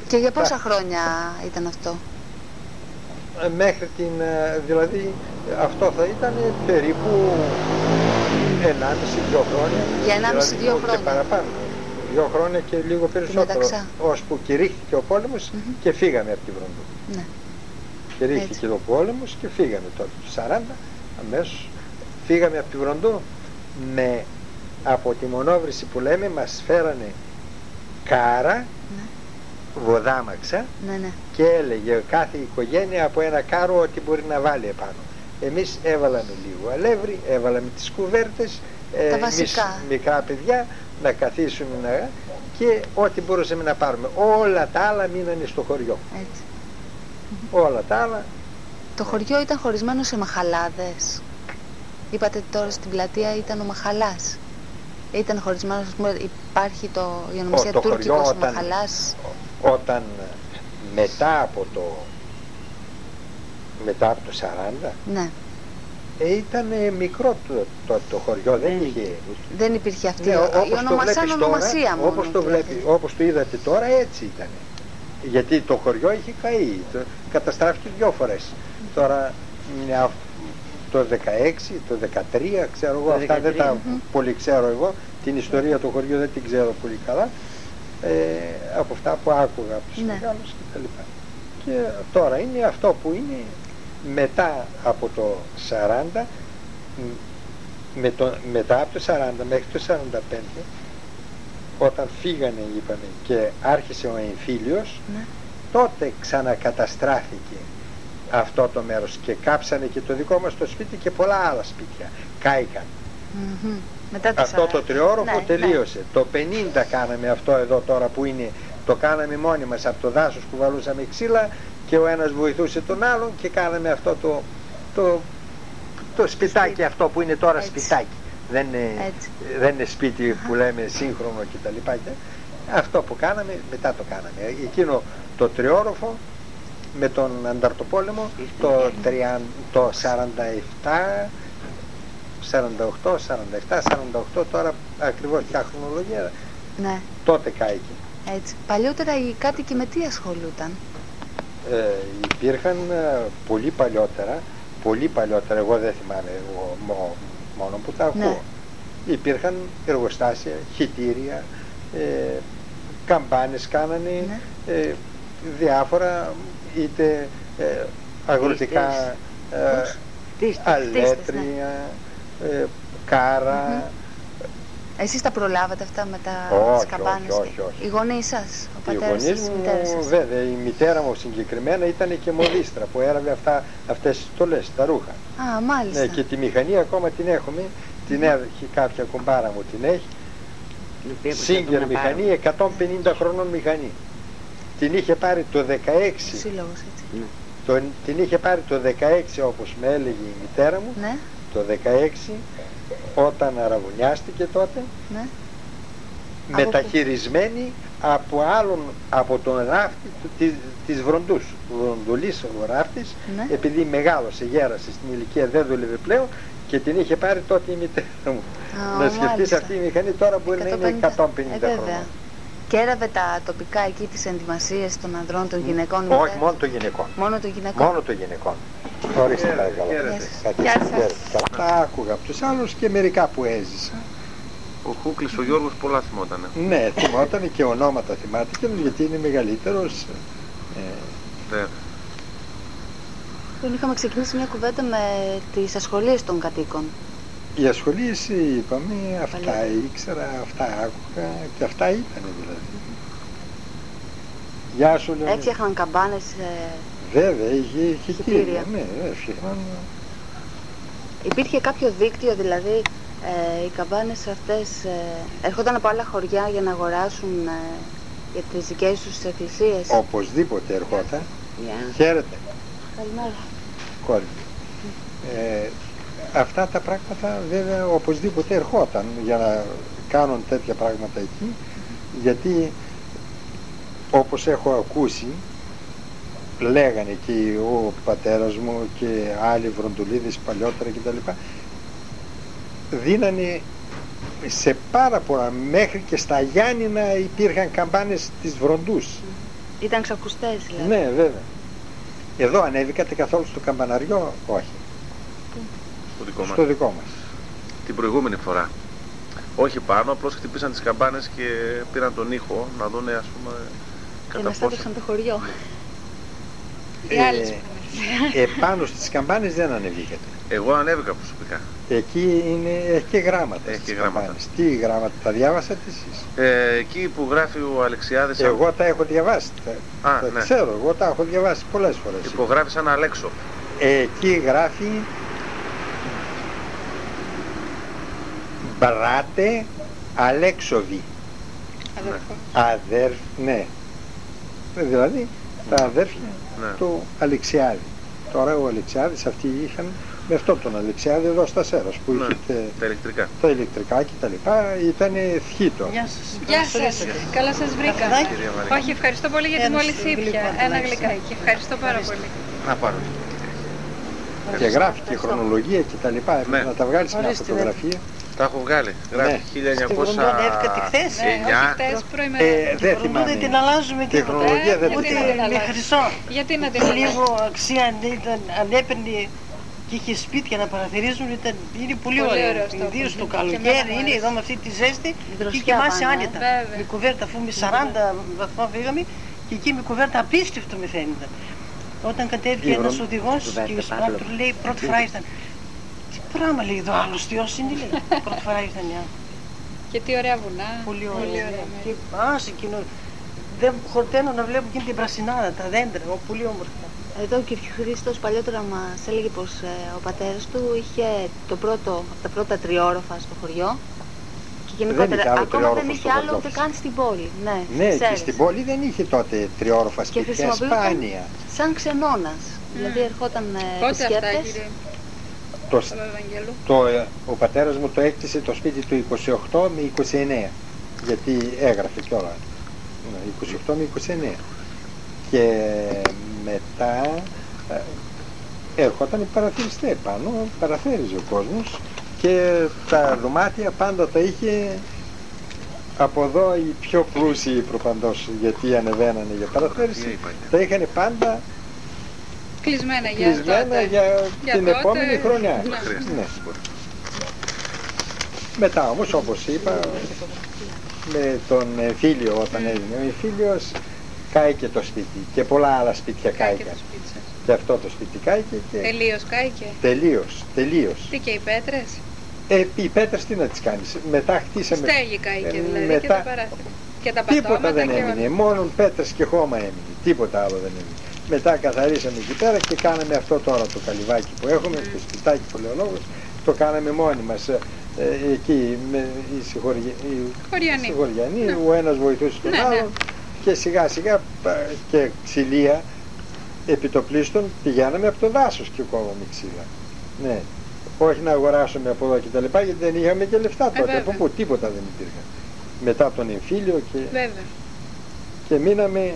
Και για πόσα χρόνια ήταν αυτό? Μέχρι την, δηλαδή αυτό θα ήταν περίπου 1,5-2 χρόνια. Για 1,5-2 δηλαδή, χρόνια. Και παραπάνω. 2 χρόνια και λίγο περισσότερο. Ώσπου κηρύχθηκε ο πόλεμος και φύγαμε από τη Βροντού. Ναι. Κηρύχθηκε ο πόλεμος και φύγαμε τότε. Το 40 αμέσως φύγαμε από τη Βροντού. Από τη μονόβρηση που λέμε μας φέρανε κάρα, βοδάμαξα, και έλεγε κάθε οικογένεια από ένα κάρο ό,τι μπορεί να βάλει επάνω. Εμείς έβαλαμε λίγο αλεύρι, έβαλαμε τις κουβέρτες, εμείς μικρά παιδιά να καθίσουν και ό,τι μπορούσαμε να πάρουμε. Όλα τα άλλα μείνανε στο χωριό. Έτσι. Όλα τα άλλα. Το χωριό ήταν χωρισμένο σε μαχαλάδες. Είπατε τώρα στην πλατεία ήταν ο Μαχαλάς. Ήταν χωρισμένος, υπάρχει η ονομασία Τούρκικος Μαχαλάς. Όταν μετά από το 40, ναι, ήταν μικρό το χωριό, δεν υπήρχε αυτή η ονομασία μόνο. Όπως το είδατε τώρα, έτσι ήταν. Γιατί το χωριό είχε καεί, καταστράφηκε 2 φορές. Τώρα το 16, το 13, ξέρω εγώ, αυτά δεν τα πολύ ξέρω εγώ. Την ιστορία του χωριού δεν την ξέρω πολύ καλά. Από αυτά που άκουγα από τους μεγάλους και τα λοιπά. Και τώρα είναι αυτό που είναι μετά από το 40, μετά από το 40 μέχρι το 45, όταν φύγανε είπαμε και άρχισε ο εμφύλιος, τότε ξανακαταστράφηκε αυτό το μέρος και κάψανε και το δικό μας το σπίτι και πολλά άλλα σπίτια κάηκαν. Αυτό το τριόροφο τελείωσε. Το 50 κάναμε αυτό εδώ τώρα που είναι, το κάναμε μόνοι μας από το δάσος που βαλούσαμε ξύλα και ο ένας βοηθούσε τον άλλον και κάναμε αυτό το σπιτάκι αυτό που είναι τώρα σπιτάκι. Δεν είναι σπίτι που λέμε σύγχρονο και τα λοιπά. Αυτό που κάναμε μετά το κάναμε. Εκείνο το τριόροφο με τον Ανταρτοπόλεμο το 47, 48, 47, 48, τώρα ακριβώς ποια χρονολογία, τότε κάηκε. Έτσι. Παλιότερα οι κάτοικοι με τι ασχολούνταν? Υπήρχαν πολύ παλιότερα, εγώ δεν θυμάμαι, μόνο που τα ακούω. Υπήρχαν εργοστάσια, χυτήρια, καμπάνες κάνανε, διάφορα, είτε αγροτικά, αλέτρια, κάρα. Εσείς τα προλάβατε αυτά με τα καμπάνες? Όχι. Οι γονείς σας, ο πατέρας σας, η μητέρα σας? Βέβαια, η μητέρα μου συγκεκριμένα ήταν και μοδίστρα που έραβε αυτές τις στολές, τα ρούχα. Α, μάλιστα. Και τη μηχανή ακόμα την έχουμε, την έχει κάποια κουμπάρα μου, την έχει. Σύγκερ μηχανή, 150 χρονών μηχανή. Την είχε πάρει το 16. Σύλλογος, έτσι. Την είχε πάρει το 16 όπως με έλεγε η μητέρα μου, το 16, όταν αραβωνιάστηκε τότε, μεταχειρισμένη από τον ράφτη της Βροντούς, Βροντουλής ο ράφτης, επειδή μεγάλωσε, γέρασε στην ηλικία, δεν δούλευε πλέον και την είχε πάρει τότε η μητέρα μου. Να σκεφτείς, αυτή η μηχανή τώρα μπορεί να είναι 150 χρόνια. Και έραβε τα τοπικά εκεί τις ενδυμασίες των ανδρών, των γυναικών? Όχι, μόνο των γυναικών. Μόνο των γυναικών. Μόνο των γυναικών. Ορίστε παρακαλώ. Γεια σας. Τα άκουγα από τους άλλους και μερικά που έζησα. Ο Χούκλης, ο Γιώργος, πολλά θυμότανε. Ναι, θυμότανε και ονόματα θυμάται γιατί είναι μεγαλύτερος. Δεν είχαμε ξεκινήσει μια κουβέντα με τις ασχολίες των κατοίκων. Οι ασχολίες, είπαμε, αυτά ήξερα, αυτά άκουγα και αυτά ήταν δηλαδή. Γεια σου, Λεωνίδα. Έφτιαχναν καμπάνες? Βέβαια, είχε χιτήρια. Ναι, έφτιαχναν. Υπήρχε κάποιο δίκτυο, δηλαδή οι καμπάνες αυτές έρχονταν από άλλα χωριά για να αγοράσουν για τις δικές τους εκκλησίες? Οπωσδήποτε ερχόταν. Χαίρετε. Καλημέρα. Κόρη. Αυτά τα πράγματα βέβαια οπωσδήποτε ερχόταν για να κάνουν τέτοια πράγματα εκεί, γιατί όπως έχω ακούσει λέγανε και ο πατέρας μου και άλλοι βροντουλίδες παλιότερα κτλ, δίνανε σε πάρα πολλά, μέχρι και στα Γιάννηνα υπήρχαν καμπάνες της Βροντούς Ήταν ξακουστές δηλαδή. Ναι, βέβαια. Εδώ ανέβηκατε καθόλου στο καμπαναριό? Όχι. Στο δικό μας. Την προηγούμενη φορά. Όχι πάνω, απλώς χτυπήσαν τις καμπάνες και πήραν τον ήχο να δούνε, ας πούμε, και αναστάτωσαν το χωριό. Επάνω στις καμπάνες δεν ανεβήκατε? Εγώ ανέβηκα προσωπικά. Εκεί έχει και γράμματα. Έχει και γράμματα. Τι γράμματα, τα διάβασατε εσείς? Εκεί που γράφει ο Αλεξιάδης. Εγώ τα έχω διαβάσει. Ναι. Ξέρω, εγώ τα έχω διαβάσει πολλές φορές. Υπογράφει σαν Αλέξο. Εκεί γράφει Μπράτε Αλέξοβι. Ναι. Δηλαδή τα αδέρφια του Αλεξιάδη. Τώρα ο Αλεξιάδης αυτοί είχαν με αυτόν τον Αλεξιάδη εδώ στα Σέρας που είχε τα ηλεκτρικά και τα λοιπά, ήταν θήτο. Γεια σας, καλά σας βρήκα. Όχι, ευχαριστώ πολύ γιατί μόλις ήπια ένα γλυκάκι. Ευχαριστώ πάρα πολύ. Να πάρω. Και γράφει και χρονολογία και τα λοιπά, να τα βγάλεις μια φωτογραφία. Τα έχω βγάλει. Γράφει 1909. Δεν θυμάμαι. Δεν την αλλάζουμε και χρονολογία δεν ούτε με χρυσό. Γιατί να την αλλάζουμε? Λίγο αξία αν έπαιρνε και είχε σπίτια να παραθυρίζουν, είναι πολύ ωραίο. Ιδίως το καλοκαίρι είναι εδώ με αυτή τη ζέστη και κοιμάσαι άνετα. Με κουβέρτα, αφού με 40 βαθμά φύγαμε και εκεί με κουβέρτα απίστευτο με φαίνεται. Όταν κατέβηκε ένας οδηγός και ο Σπάτρου λέει πρώτη φορά ήρθαν. Τι πράγμα λέει εδώ άλλος Θεός είναι, λέει. Πρώτη φορά ήρθαν οι άνθρωποι. Και τι ωραία βουνά. Πολύ ωραία. Και εκείνο. Δεν χορταίνω να βλέπω και την πρασινάδα, τα δέντρα, πολύ όμορφα. Εδώ ο κ. Χρήστος παλιότερα μας έλεγε πως ο πατέρας του είχε τα πρώτα τριόροφα στο χωριό. Και γενικότερα ακόμα δεν είχε άλλο ούτε καν στην πόλη. Ναι, και στην πόλη δεν είχε τότε τριόροφα σπίτια, σπάνια. Σαν ξενώνας. Δηλαδή ερχόταν επισκέπτες. Ο πατέρας μου το έκτισε το σπίτι του 28 με 29, γιατί έγραφε κιόλα 28 με 29, και μετά έρχονταν οι παραθυριστές πάνω, παραθέριζε ο κόσμος και τα δωμάτια πάντα τα είχε από εδώ οι πιο πλούσιοι προπαντός, γιατί ανεβαίνανε για παραθέριση, τα είχαν πάντα κλεισμένα για την επόμενη χρονιά. Ναι. Μετά όμως, όπως είπα, με τον εμφύλιο, όταν έγινε ο εμφύλιος, κάηκε το σπίτι και πολλά άλλα σπίτια κάηκαν. Και αυτό το σπίτι κάηκε. Τελείως κάηκε. Τελείως. Τι και οι πέτρες? Οι πέτρες τι να τις κάνεις? Μετά χτίσαμε. Στέγη κάηκε δηλαδή, και τα παράθυρα. Και τα τίποτα δεν έμεινε, μόνο πέτρες και χώμα έμεινε. Τίποτα άλλο δεν έμεινε. Μετά καθαρίσαμε εκεί πέρα και κάναμε αυτό τώρα το καλυβάκι που έχουμε, το σπιτάκι που λέει ο λόγος, το κάναμε μόνοι μας. Εκεί οι συγχωριανοί, ο ένας βοηθούσε τον άλλον και σιγά σιγά και ξυλία επιτοπλίστων πηγαίναμε από το δάσος και κόβαμε ξύλα. Ναι. Όχι να αγοράσουμε από εδώ και τα λοιπά, γιατί δεν είχαμε και λεφτά τότε. Από πού? Τίποτα δεν υπήρχε. Μετά τον εμφύλιο και μείναμε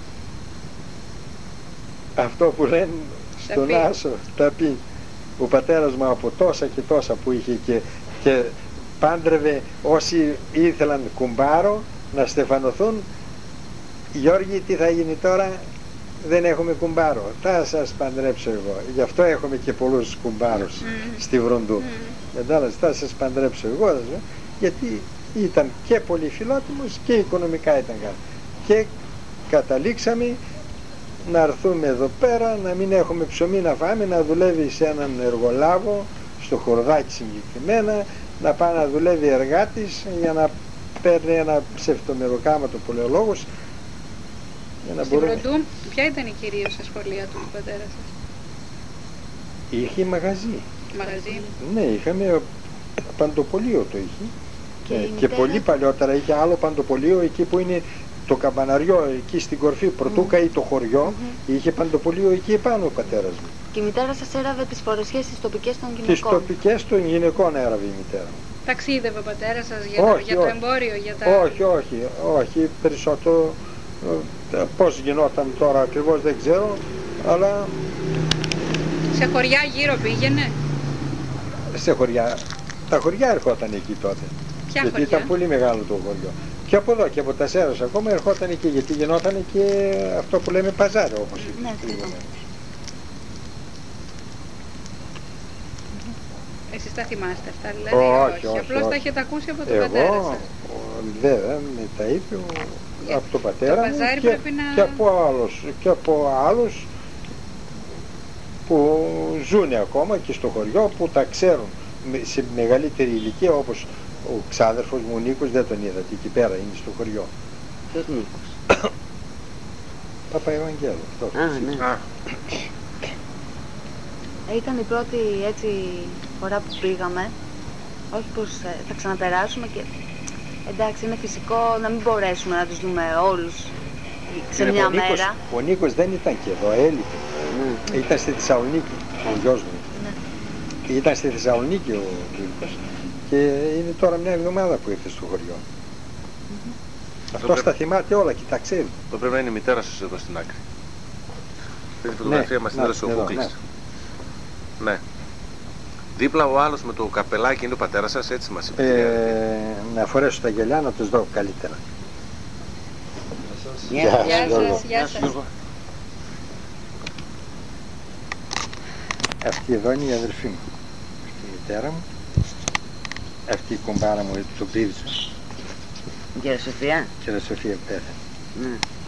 αυτό που λένε στον Άσο, τα πει ο πατέρας μου από τόσα και τόσα που είχε και πάντρευε όσοι ήθελαν κουμπάρο να στεφανωθούν. Γιώργη, τι θα γίνει τώρα? Δεν έχουμε κουμπάρο, θα σας παντρέψω εγώ. Γι' αυτό έχουμε και πολλούς κουμπάρους στη Βροντού. Μετάλλας, θα σας παντρέψω εγώ, γιατί ήταν και πολύ φιλότιμος και οικονομικά ήταν καλά. Και καταλήξαμε να έρθουμε εδώ πέρα, να μην έχουμε ψωμί να φάμε, να δουλεύει σε έναν εργολάβο, στο Χορδάκι συγκεκριμένα, να πάει να δουλεύει εργάτης για να παίρνει ένα ψευτομεροκάματο που λέει ο λόγος. Στην Βροντού, ποια ήταν η κυρίως ασχολία του πατέρα σας? Είχε μαγαζί. Μαγαζί? Ναι, είχαμε παντοπολείο το είχε. Και πολύ παλιότερα είχε άλλο παντοπολείο εκεί που είναι το καμπαναριό, εκεί στην κορφή, πρωτού καεί το χωριό, είχε παντοπολείο εκεί επάνω ο πατέρας μου. Και η μητέρα σας έραβε τις φορεσιές τις τοπικές των γυναικών? Τις τοπικές των γυναικών έραβε η μητέρα μου. Ταξίδευε ο πατέρας σας για το εμπόριο, για τα... Όχι, περισσότερο πώς γινόταν τώρα ακριβώς δεν ξέρω, αλλά... Σε χωριά γύρω πήγαινε? Σε χωριά, τα χωριά ερχόταν εκεί τότε. Ποια γιατί χωριά? Ήταν πολύ μεγάλο το χωριό. Και από εδώ και από τα Σέρας ακόμα ερχόταν εκεί, γιατί γινόταν και αυτό που λέμε παζάρι, όπως ναι, Εσείς τα θυμάστε αυτά, δηλαδή? Όχι. Απλώς τα έχετε ακούσει από τον πατέρα σας. Βέβαια, με τα είπε από τον πατέρα μου και από άλλους που ζουν ακόμα και στο χωριό, που τα ξέρουν σε μεγαλύτερη ηλικία, όπως ο ξάδερφος μου ο Νίκος, δεν τον είδατε, εκεί πέρα είναι στο χωριό. Ποιος Νίκος? Παπαευαγγέλου. Ναι. Ήταν η πρώτη έτσι φορά που πήγαμε, όχι πως θα ξαναπεράσουμε και εντάξει είναι φυσικό να μην μπορέσουμε να τους δούμε όλους σε μια μέρα. Ο Νίκος δεν ήταν και εδώ, έλειπε. Ήταν στη Θεσσαλονίκη, ο γιος μου. Ναι. Ήταν στη Θεσσαλονίκη ο Νίκος και είναι τώρα μια εβδομάδα που ήρθε στο χωριό. Αυτός τα θυμάται όλα και τα ξέρει. Το πρέπει να είναι η μητέρα σας εδώ στην άκρη. Αυτή τη φωτογραφία μας την έδωσε ο Κούκλης. Ναι. Δίπλα ο άλλος με το καπελάκι είναι ο πατέρας σας, έτσι μας είπε. Να φορέσω τα γυαλιά να τους δω καλύτερα. Γεια σας. Αυτή εδώ είναι η αδερφή μου. Αυτή η μητέρα μου. Αυτή η κομπάρα μου, το πρίδισα. Κύριε Σοφία. Κύριε Σοφία πέθανε.